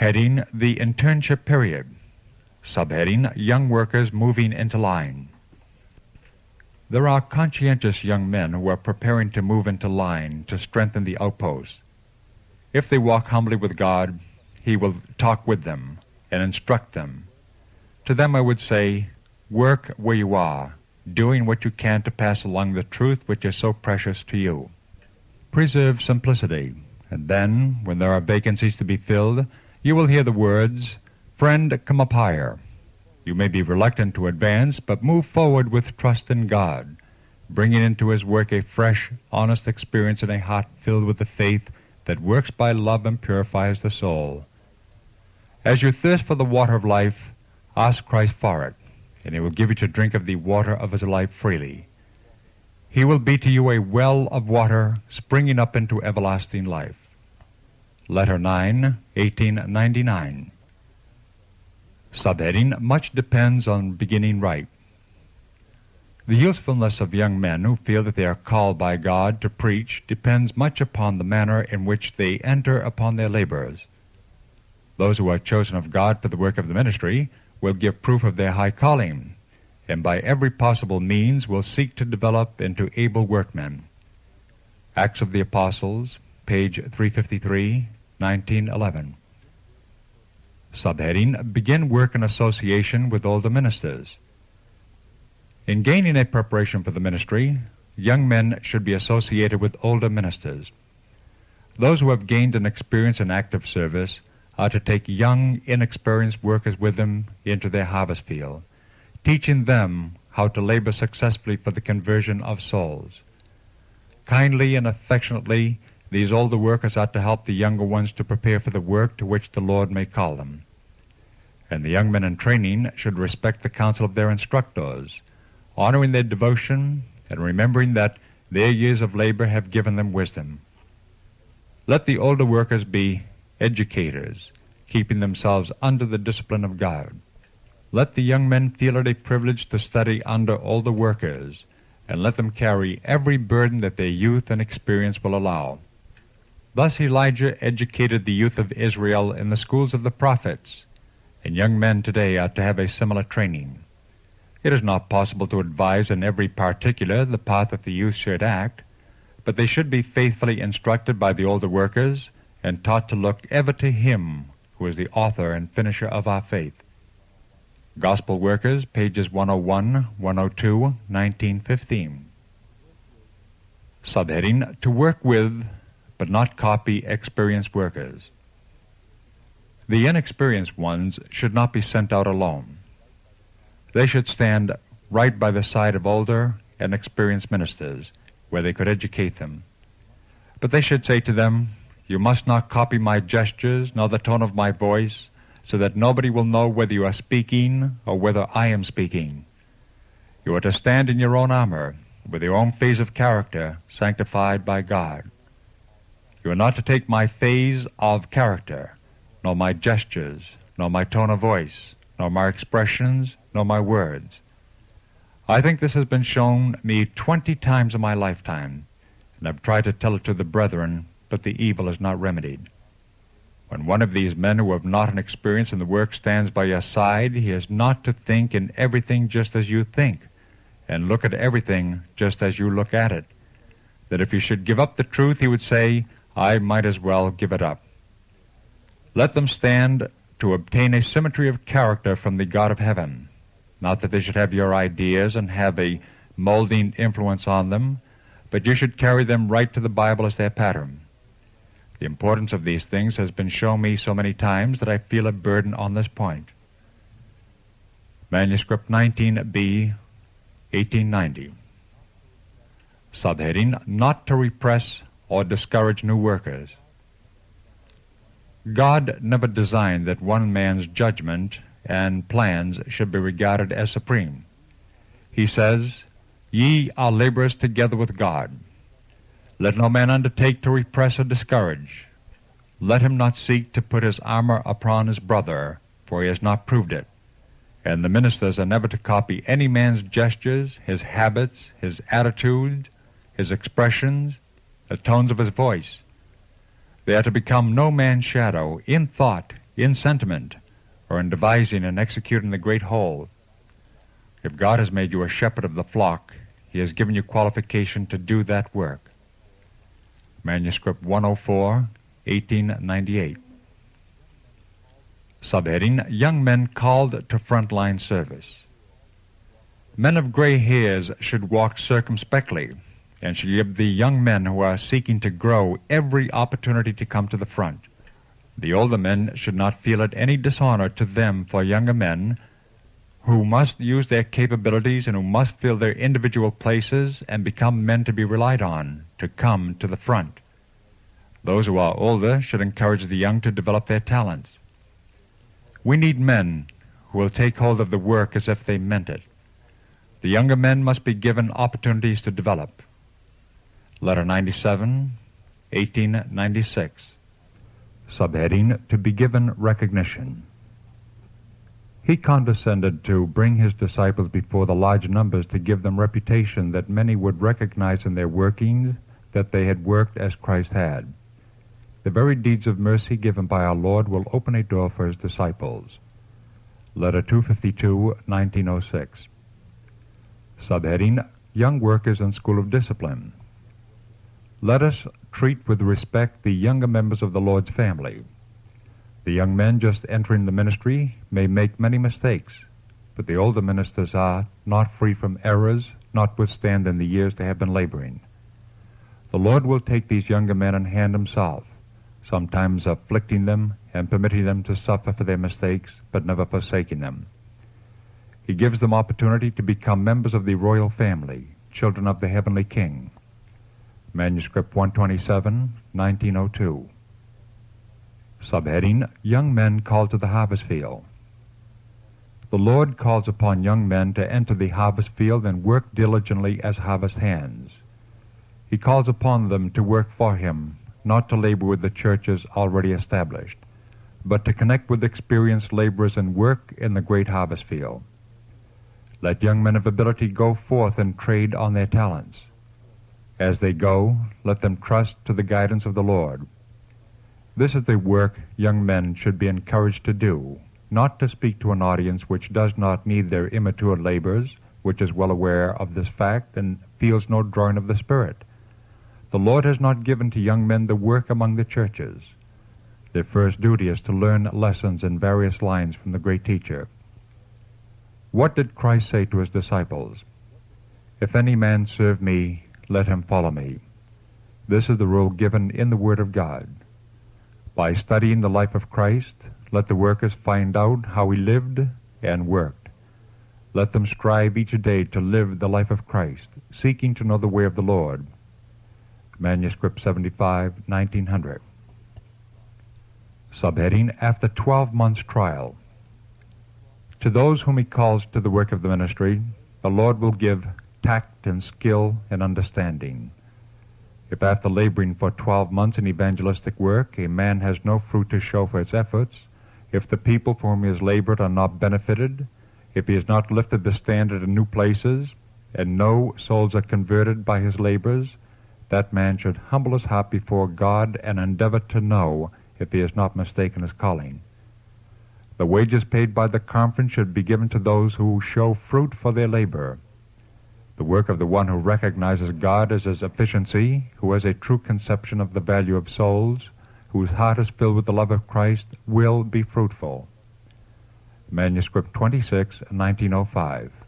Heading, the internship period. Subheading, young workers moving into line. There are conscientious young men who are preparing to move into line to strengthen the outpost. If they walk humbly with God, He will talk with them and instruct them. To them I would say, work where you are, doing what you can to pass along the truth which is so precious to you. Preserve simplicity, and then, when there are vacancies to be filled, you will hear the words, "Friend, come up higher." You may be reluctant to advance, but move forward with trust in God, bringing into His work a fresh, honest experience in a heart filled with the faith that works by love and purifies the soul. As you thirst for the water of life, ask Christ for it, and He will give you to drink of the water of His life freely. He will be to you a well of water springing up into everlasting life. Letter 9, 1899. Subheading, much depends on beginning right. The usefulness of young men who feel that they are called by God to preach depends much upon the manner in which they enter upon their labors. Those who are chosen of God for the work of the ministry will give proof of their high calling, and by every possible means will seek to develop into able workmen. Acts of the Apostles, page 353, 1911. Subheading, begin work in association with older ministers. In gaining a preparation for the ministry, young men should be associated with older ministers. Those who have gained an experience in active service are to take young, inexperienced workers with them into their harvest field, teaching them how to labor successfully for the conversion of souls. Kindly and affectionately, these older workers are to help the younger ones to prepare for the work to which the Lord may call them. And the young men in training should respect the counsel of their instructors, honoring their devotion and remembering that their years of labor have given them wisdom. Let the older workers be educators, keeping themselves under the discipline of God. Let the young men feel it a privilege to study under older workers, and let them carry every burden that their youth and experience will allow. Thus Elijah educated the youth of Israel in the schools of the prophets, and young men today are to have a similar training. It is not possible to advise in every particular the path that the youth should act, but they should be faithfully instructed by the older workers and taught to look ever to Him who is the author and finisher of our faith. Gospel Workers, pages 101, 102, 1915. Subheading, to work with, but not copy, experienced workers. The inexperienced ones should not be sent out alone. They should stand right by the side of older and experienced ministers, where they could educate them. But they should say to them, "You must not copy my gestures, nor the tone of my voice, so that nobody will know whether you are speaking or whether I am speaking. You are to stand in your own armor, with your own phase of character sanctified by God. You are not to take my phase of character, nor my gestures, nor my tone of voice, nor my expressions, nor my words. I think this has been shown me 20 times in my lifetime, and I've tried to tell it to the brethren, but the evil is not remedied. When one of these men who have not an experience in the work stands by your side, he is not to think in everything just as you think, and look at everything just as you look at it. That if he should give up the truth, he would say, I might as well give it up. Let them stand to obtain a symmetry of character from the God of heaven. Not that they should have your ideas and have a molding influence on them, but you should carry them right to the Bible as their pattern. The importance of these things has been shown me so many times that I feel a burden on this point. Manuscript 19B, 1890. Subheading, not to repress or discourage new workers. God never designed that one man's judgment and plans should be regarded as supreme. He says, Ye are laborers together with God. Let no man undertake to repress or discourage. Let him not seek to put his armor upon his brother, for he has not proved it. And the ministers are never to copy any man's gestures, his habits, his attitude, his expressions, the tones of his voice. They are to become no man's shadow in thought, in sentiment, or in devising and executing the great whole. If God has made you a shepherd of the flock, He has given you qualification to do that work. Manuscript 104, 1898. Subheading, Young Men Called to Frontline Service. Men of gray hairs should walk circumspectly and should give the young men who are seeking to grow every opportunity to come to the front. The older men should not feel it any dishonor to them for younger men who must use their capabilities and who must fill their individual places and become men to be relied on to come to the front. Those who are older should encourage the young to develop their talents. We need men who will take hold of the work as if they meant it. The younger men must be given opportunities to develop. Letter 97, 1896. Subheading, To be given recognition. He condescended to bring his disciples before the large numbers to give them reputation that many would recognize in their workings that they had worked as Christ had. The very deeds of mercy given by our Lord will open a door for His disciples. Letter 252, 1906. Subheading, Young Workers in School of Discipline. Let us treat with respect the younger members of the Lord's family. The young men just entering the ministry may make many mistakes, but the older ministers are not free from errors, notwithstanding the years they have been laboring. The Lord will take these younger men in hand Himself, sometimes afflicting them and permitting them to suffer for their mistakes, but never forsaking them. He gives them opportunity to become members of the royal family, children of the heavenly King. Manuscript 127, 1902. Subheading, Young Men Called to the Harvest Field. The Lord calls upon young men to enter the harvest field and work diligently as harvest hands. He calls upon them to work for Him, not to labor with the churches already established, but to connect with experienced laborers and work in the great harvest field. Let young men of ability go forth and trade on their talents. As they go, let them trust to the guidance of the Lord. This is the work young men should be encouraged to do, not to speak to an audience which does not need their immature labors, which is well aware of this fact and feels no drawing of the Spirit. The Lord has not given to young men the work among the churches. Their first duty is to learn lessons in various lines from the great teacher. What did Christ say to His disciples? If any man serve me, let him follow me. This is the rule given in the Word of God. By studying the life of Christ, let the workers find out how He lived and worked. Let them strive each day to live the life of Christ, seeking to know the way of the Lord. Manuscript 75, 1900. Subheading, After 12 months' trial. To those whom He calls to the work of the ministry, the Lord will give tact and skill and understanding. If after laboring for 12 months in evangelistic work, a man has no fruit to show for his efforts, if the people for whom he has labored are not benefited, if he has not lifted the standard in new places, and no souls are converted by his labors, that man should humble his heart before God and endeavor to know if he has not mistaken his calling. The wages paid by the conference should be given to those who show fruit for their labor. The work of the one who recognizes God as His efficiency, who has a true conception of the value of souls, whose heart is filled with the love of Christ, will be fruitful. Manuscript 26, 1905.